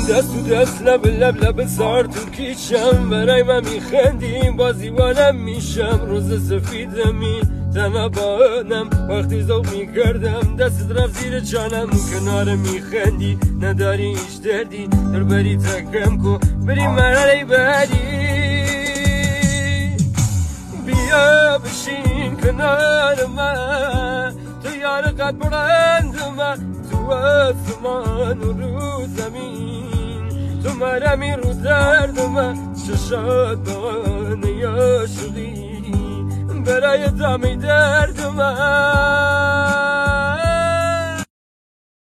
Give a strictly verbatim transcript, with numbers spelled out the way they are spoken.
دست تو دست لب لب لب سار تو کیچم برای من میخندیم بازیوانم میشم روز سفیدمی تنها بانم وقتی ذوق میکردم دست رفت زیر جانم کنار میخندی نداری هیچ دردی در بری تکم کن بری مرحله بعدی بیا بشین کنار من تو یار قد برند من تو آسمان و رو زمین تو مرمی رو درد من چشات بانه عاشقی برای دمی درد من